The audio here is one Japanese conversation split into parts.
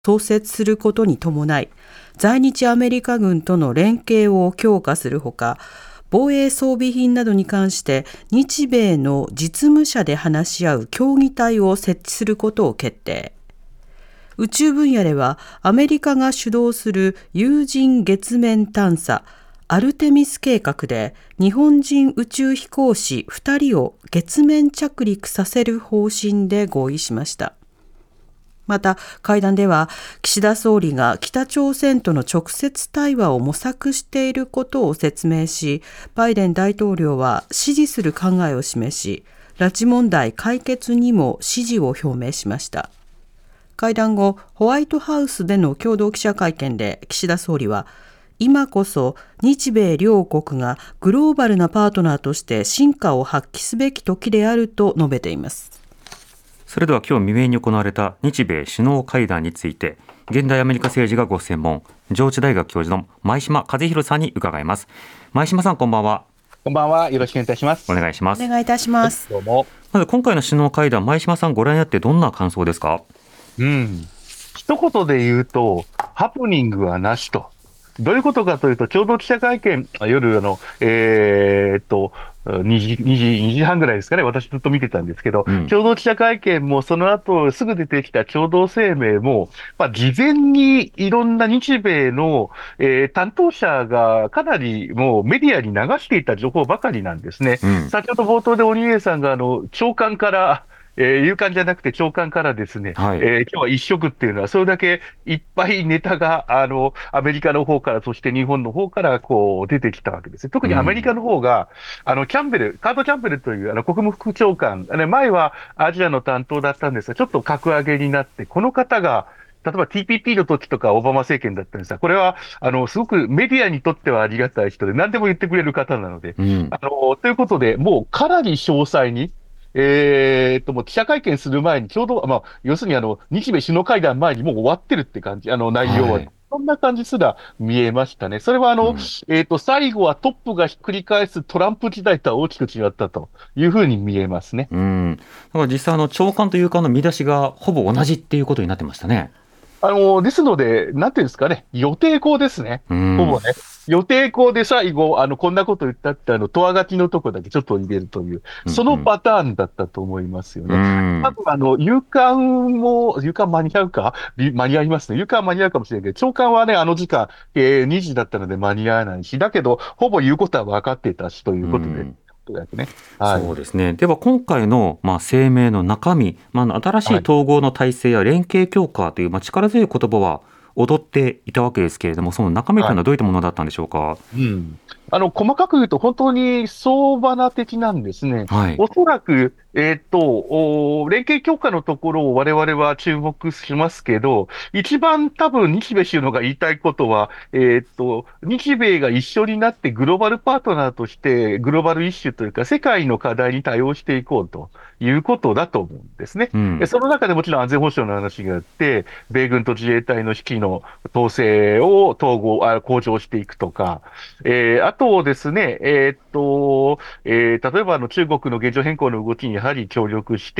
創設することに伴い、在日アメリカ軍との連携を強化するほか、防衛装備品などに関して日米の実務者で話し合う協議体を設置することを決定。宇宙分野ではアメリカが主導する有人月面探査アルテミス計画で日本人宇宙飛行士2人を月面着陸させる方針で合意しました。また会談では岸田総理が北朝鮮との直接対話を模索していることを説明し、バイデン大統領は支持する考えを示し、拉致問題解決にも支持を表明しました。会談後、ホワイトハウスでの共同記者会見で岸田総理は、今こそ日米両国がグローバルなパートナーとして真価を発揮すべき時であると述べています。 それでは今日未明に行われた日米首脳会談について、現代アメリカ政治がご専門、上智大学教授の前島和弘さんに伺います。前島さん、こんばんは。 こんばんは。よろしくお願いいたします。 お願いします。 お願いいたします。 どうも。 まず今回の首脳会談、前島さんご覧になってどんな感想ですか？ 一言で言うと、ハプニングはなしと。どういうことかというと、共同記者会見、夜、2時半ぐらいですかね、私ずっと見てたんですけど、共同記者会見も、その後すぐ出てきた共同声明も、事前にいろんな日米の、担当者がかなりもうメディアに流していた情報ばかりなんですね。先ほど冒頭で鬼江さんが長官から、夕刊じゃなくて長官からですね、今日は一色っていうのは、それだけいっぱいネタが、アメリカの方から、そして日本の方から、出てきたわけですね。特にアメリカの方が、カート・キャンベルという、国務副長官、前はアジアの担当だったんですが、ちょっと格上げになって、この方が、例えば TPP の時とかオバマ政権だったんですが、これは、すごくメディアにとってはありがたい人で、何でも言ってくれる方なので、ということで、もうかなり詳細に、もう記者会見する前に、ちょうど、要するに日米首脳会談前にもう終わってるって感じ、内容は。そんな感じすら見えましたね。それは最後はトップがひっくり返すトランプ時代とは大きく違ったというふうに見えますね。 だから実際長官という官の見出しがほぼ同じっていうことになってましたね。 ですので、なんていうんですかね、予定校ですね。ほぼね。予定校で最後、こんなこと言ったって、問わ書きのとこだけちょっと入れるという、そのパターンだったと思いますよね。多分、夕刊間に合うか間に合いますね。夕刊間に合うかもしれないけど、長官はね、時間、2時だったので間に合わないし、だけど、ほぼ言うことは分かってたし、ということで。 そうですね。では今回の、声明の中身、新しい統合の体制や連携強化という、力強い言葉は踊っていたわけですけれども、その中身というのはどういったものだったんでしょうか？ 細かく言うと本当に相場な的なんですね。おそらく、連携強化のところを我々は注目しますけど、一番多分日米首脳が言いたいことは、日米が一緒になってグローバルパートナーとしてグローバルイシューというか世界の課題に対応していこうということだと思うんですね。その中でもちろん安全保障の話があって、米軍と自衛隊の指揮の統制を向上していくとか、あとですね、例えば中国の現状変更の動きにやはり協力して、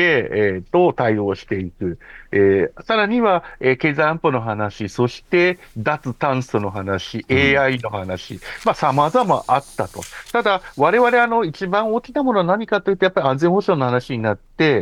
対応していく。さらには、経済安保の話、そして脱炭素の話、AI の話、様々あったと。ただ、我々一番大きなものは何かというと、やっぱり安全保障の話になって、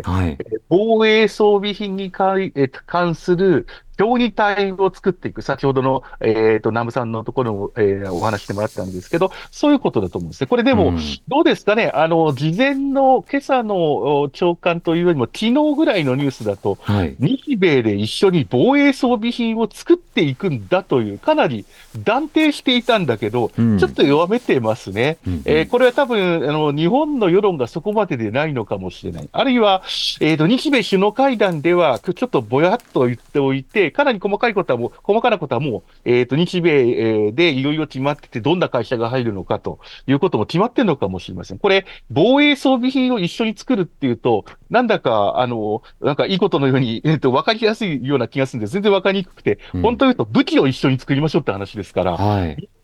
防衛装備品に関する協議体を作っていく。先ほどの、南部さんのところの、お話してもらったんですけど、そういうことだと思うんですね。これでも、どうですかね、事前の今朝の長官というよりも、昨日ぐらいのニュースだと、日米で一緒に防衛装備品を作っていくんだという、かなり断定していたんだけど、ちょっと弱めてますね。これは多分、日本の世論がそこまででないのかもしれない。あるいは、日米首脳会談では、ちょっとぼやっと言っておいて、かなり細かなことはもう、日米でいろいろ決まってて、どんな会社が入るのかということも決まってるのかもしれません。これ、防衛装備品を一緒に作るっていうと、なんだか、なんかいいことのように、わかりやすいような気がするんで、全然わかりにくくて、本当に言うと武器を一緒に作りましょうって話ですから、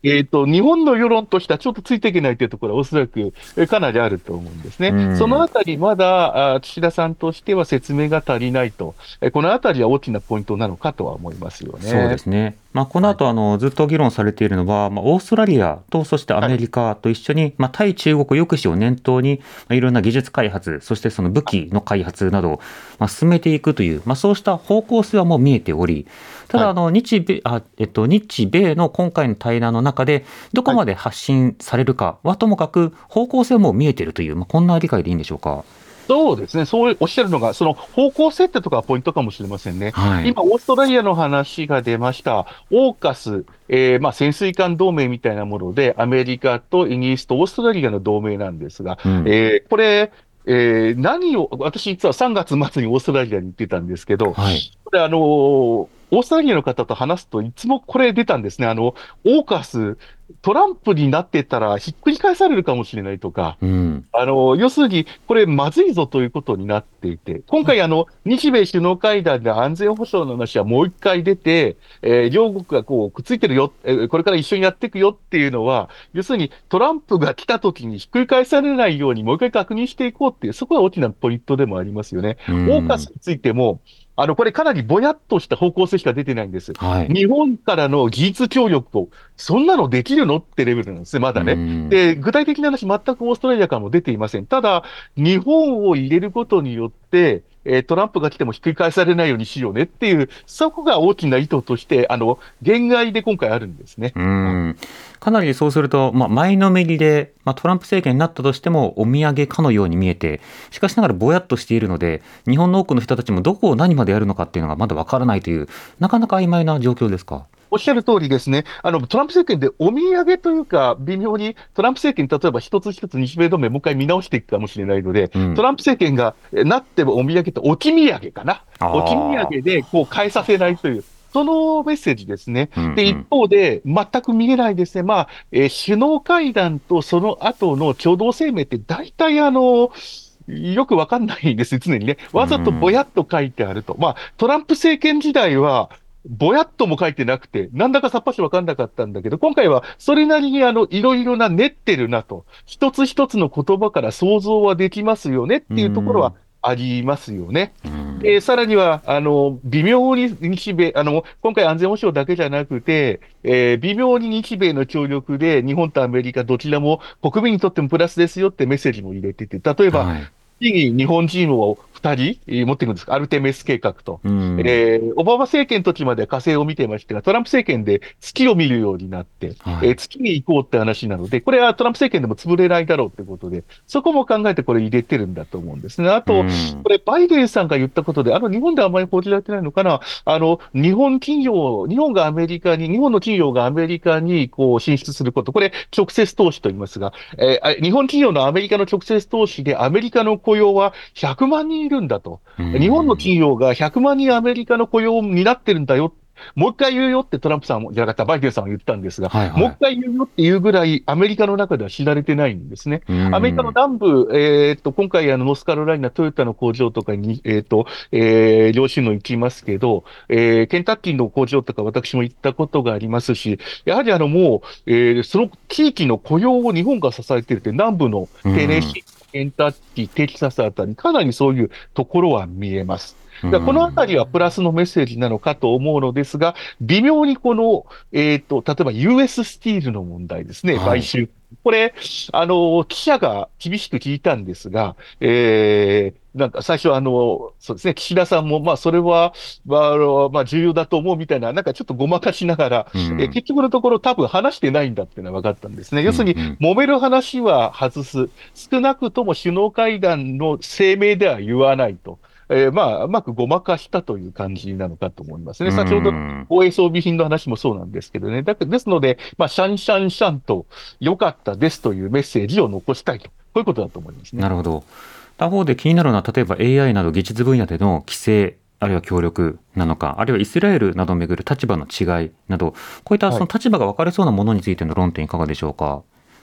日本の世論としてはちょっとついていけないというところはおそらくかなりあると思うんですね。そのあたり、まだ岸田さんとしては説明が足りないと、このあたりは大きなポイントなのかとは思いますよね。 そうですね。この後、ずっと議論されているのは、オーストラリアと、そしてアメリカと一緒に、対中国抑止を念頭に、いろんな技術開発、そしてその武器の開発などを、進めていくという、そうした方向性はもう見えており、ただ、日米の今回の対談の中で、どこまで発信されるかはともかく、方向性はもう見えているという、こんな理解でいいんでしょうか。 そうですね。そうおっしゃるのが、その方向性ってところがポイントかもしれませんね。 はい、 今、オーストラリアの話が出ました。オーカス、潜水艦同盟みたいなもので、アメリカとイギリスとオーストラリアの同盟なんですが、これ、私実は3月末にオーストラリアに行ってたんですけど、 はい、 これオーストラリアの方と話すといつもこれ出たんですね。オーカス、トランプになってたらひっくり返されるかもしれないとか、 うん、 要するに、これまずいぞということになっていて、今回日米首脳会談で安全保障の話はもう一回出て、両国がこうくっついてるよ、これから一緒にやっていくよっていうのは、要するにトランプが来た時にひっくり返されないようにもう一回確認していこうっていう、そこが大きなポイントでもありますよね。 うオーカん、 スについても、これかなりぼやっとした方向性しか出てないんです。 はい、 日本からの技術協力を、そんなのできるのってレベルなんですね、まうだね。 ん、 で、具体的な話、全くオーストラリアからも出ていません。ただ、日本を入れることによって、トランプが来てもひっくり返されないようにしようねっていう、そこが大きな意図として、言外で今回あるんですね。 かなりそうすると、前のめりで、トランプ政権になったとしてもお土産かのように見えて、しかしながらぼやっとしているので、日本の多くの人たちもどこを何までやるのかっていうのがまだわからないという、なかなか曖昧な状況ですか。 おっしゃる通りですね。トランプ政権でお土産というか、微妙にトランプ政権、例えば一つ一つ日米同盟もう一回見直していくかもしれないので、 うん、 トランプ政権がなってもお土産って置き土産かな。置き土産でこう変えさせないという。そのメッセージですね。で、一方で、全く見えないですね。首脳会談とその後の共同声明って、大体よくわかんないんです、常にね。わざとぼやっと書いてあると。トランプ政権時代は、ぼやっとも書いてなくて、なんだかさっぱしわかんなかったんだけど、今回はそれなりにいろいろな練ってるなと。一つ一つの言葉から想像はできますよねっていうところはありますよね。で、さらには、微妙に日米、今回安全保障だけじゃなくて、微妙に日米の協力で日本とアメリカどちらも国民にとってもプラスですよってメッセージも入れてて、例えば、 はい、 次に日本人を2人持っていくんですか、アルテミス計画と。 うん、 オバマ政権の時まで火星を見ていましたが、トランプ政権で月を見るようになって、 はい、 月に行こうって話なので、これはトランプ政権でも潰れないだろうってことで、そこも考えてこれ入れてるんだと思うんですね。あと、これバイデンさんが言ったことで、日本ではあまり報じられてないのかな、日本企業、日本がアメリカに、日本の企業がアメリカにこう進出すること、これ直接投資と言いますが、日本企業のアメリカの直接投資でアメリカの雇用は100万人いるんだと。日本の企業が100万人アメリカの雇用を担ってるんだよ。もう一回言うよってトランプさんじゃなかったバイデンさんは言ったんですが、 はい、はい、 もう一回言うよっていうぐらいアメリカの中では知られてないんですね。アメリカのうん、 南部、今回ノースカロライナ、トヨタの工場とかに、両親の行きますけど、ケンタッキーの工場とか私も行ったことがありますし、やはりもう、その地域の雇用を日本が支えているって南部のテネシー、ケンタッキー、テキサスあたり、かなりそういうところは見えます。このあたりはプラスのメッセージなのかと思うのですが、微妙にこの、例えば US スティールの問題ですね、買収。これ、記者が厳しく聞いたんですが、なんか最初そうですね、岸田さんも、それは、重要だと思うみたいな、なんかちょっとごまかしながら、結局のところ多分話してないんだっていうのは分かったんですね。要するに、揉める話は外す。少なくとも首脳会談の声明では言わないと。うまくごまかしたという感じなのかと思いますね。先ほどの防衛装備品の話もそうなんですけどね。ですので、シャンシャンシャンと良かったですというメッセージを残したいと。こういうことだと思いますね。 なるほど。他方で気になるのは、例えば AI など技術分野での規制、あるいは協力なのか、あるいはイスラエルなどをめぐる立場の違いなど、こういったその立場が分かれそうなものについての論点いかがでしょうか。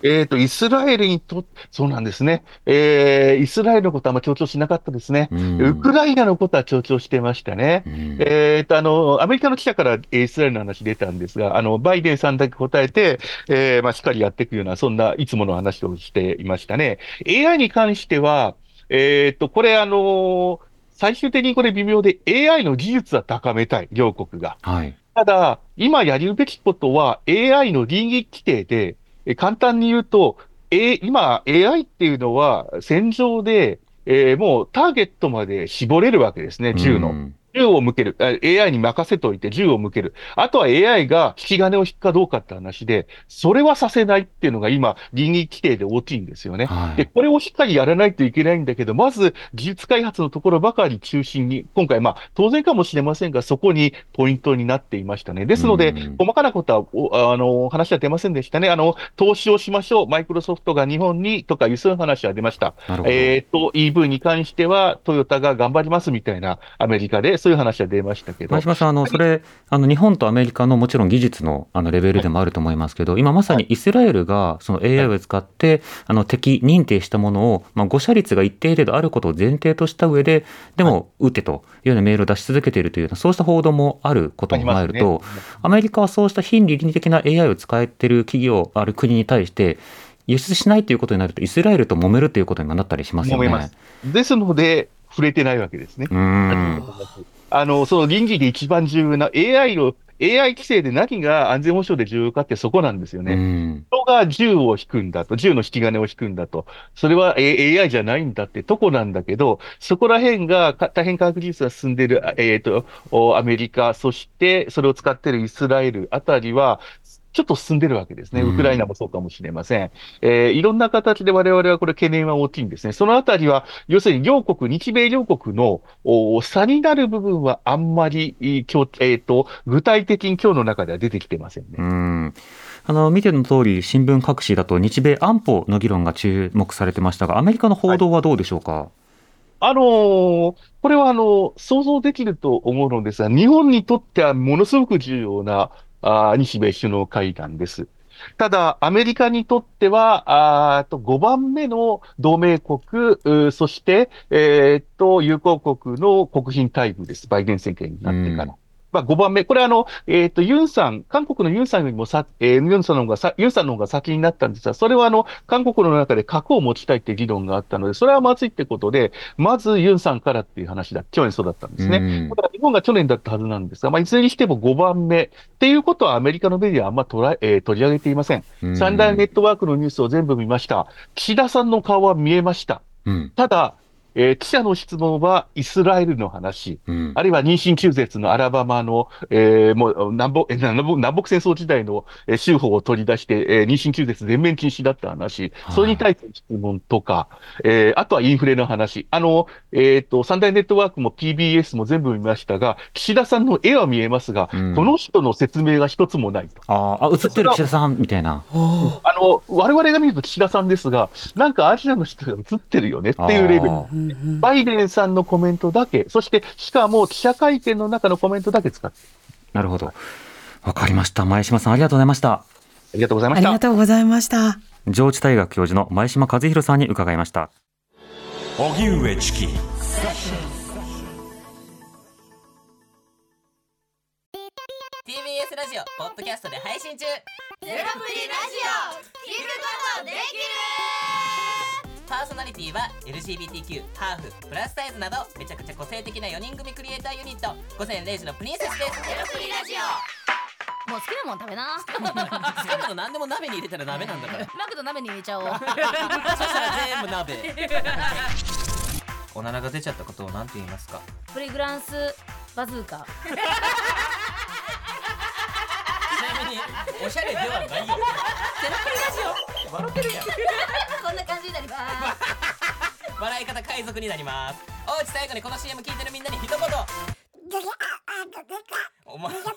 イスラエルにそうなんですね。イスラエルのことはあんま強調しなかったですね。ウクライナのことは強調してましたね。アメリカの記者からイスラエルの話出たんですが、バイデンさんだけ答えて、しっかりやっていくような、そんないつもの話をしていましたね。AI に関しては、これ最終的にこれ微妙で AI の技術は高めたい、両国が。 はい。 ただ、今やるべきことは AI の倫理規定で、簡単に言うと、今 AI っていうのは戦場で、もうターゲットまで絞れるわけですね、 う銃の。 ん。 銃を向ける。AI に任せといて銃を向ける。あとは AI が引き金を引くかどうかって話で、それはさせないっていうのが今、倫理規定で大きいんですよね。で、 はい。 これをしっかりやらないといけないんだけど、まず技術開発のところばかり中心に、今回、当然かもしれませんが、そこにポイントになっていましたね。でうすので、 ん。 細かなことは、話は出ませんでしたね。投資をしましょう。マイクロソフトが日本にとかいうそういう話は出ました。 なるほど。 EV に関してはトヨタが頑張りますみたいなアメリカでそういう話は出ましたけど、 前島さん、それ、日本とアメリカのもちろん技術の、レベルでもあると思いますけど、今まさにイスラエルが、その AI を使って、敵認定したものを、誤射率が一定程度あることを前提とした上で、でも、撃てというようなメールを出し続けているというような、そうした報道もあることを踏まえると、アメリカはそうした非倫理的な AI を使っている企業、ある国に対して、輸出しないということになると、イスラエルと揉めるということになったりしますよね。 揉めます。ですので、触れてないわけですね。その倫理で一番重要な AI 規制で何が安全保障で重要かってそこなんですよね。人が銃を引くんだと、銃の引き金を引くんだと、それは AI じゃないんだってとこなんだけど、そこら辺が大変科学技術が進んでいる、アメリカ、そしてそれを使っているイスラエルあたりは、ちょっと進んでるわけですね。ウクライナもそうかもしれません。いろんな形で我々はこれ懸念は大きいんですね。そのあたりは、要するに両国、日米両国の差になる部分はあんまり、具体的に今日の中では出てきてませんね。 見ての通り、新聞各紙だと日米安保の議論が注目されてましたが、アメリカの報道はどうでしょうか。 これは想像できると思うのですが、日本にとってはものすごく重要な日米首脳会談です。ただ、アメリカにとっては、5番目の同盟国、そして、友好国の国賓待遇です。バイデン政権になってから。5番目。これユンさん、韓国のユンさんよりもユンさんの方が先になったんですが、それは韓国の中で核を持ちたいっていう議論があったので、それはまずいってことで、まずユンさんからっていう話だ。去年そうだったんですね。だから日本が去年だったはずなんですが、いずれにしても5番目っていうことはアメリカのメディアはあんま取り上げていません。三大ネットワークのニュースを全部見ました。岸田さんの顔は見えました。ただ、記者の質問はイスラエルの話、あるいは妊娠中絶のアラバマの、もう南北戦争時代の州法を取り出して、妊娠中絶全面禁止だった話、それに対する質問とか、あとはインフレの話、三大ネットワークも TBS も全部見ましたが、岸田さんの絵は見えますが、この人の説明が一つもないと。 映ってる岸田さんみたいな。 我々が見ると岸田さんですが、なんかアジアの人が映ってるよねっていうレベル。バイデンさんのコメントだけ、そしてしかも記者会見の中のコメントだけ使って。 なるほど。わかりました。前島さんありがとうございました。 ありがとうございました。 ありがとうございました。 上智大学教授の前島和弘さんに伺いました。 荻上チキ。 TBS ラジオポッドキャストで配信中。 ゼロプリラジオ聞くことできる。 パーソナリティは LGBTQ、ハーフ、プラスサイズなどめちゃくちゃ個性的な4人組クリエイターユニット午前0時のプリンセスです。 ゼロプリラジオもう好きなもん食べな。 好きなの何でも鍋に入れたら鍋なんだから。 マクド鍋に入れちゃおう。そしたら全部鍋。おならが出ちゃったことを何て言いますか。 プリグランスバズーカ。 ちなみにおしゃれではないよ。ゼロプリラジオ笑ってるやん。 こんな感じになります。 笑い方海賊になります。おうち最後にこの CM 聞いてるみんなに一言。お前なんて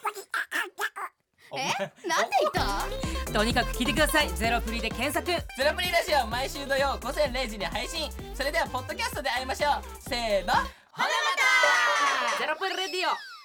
言った？ とにかく聞いてください。ゼロプリで検索。ゼロプリラジオ毎週土曜午前0時に配信。それではポッドキャストで会いましょう。せーの、ほなまた。ゼロプリレディオ。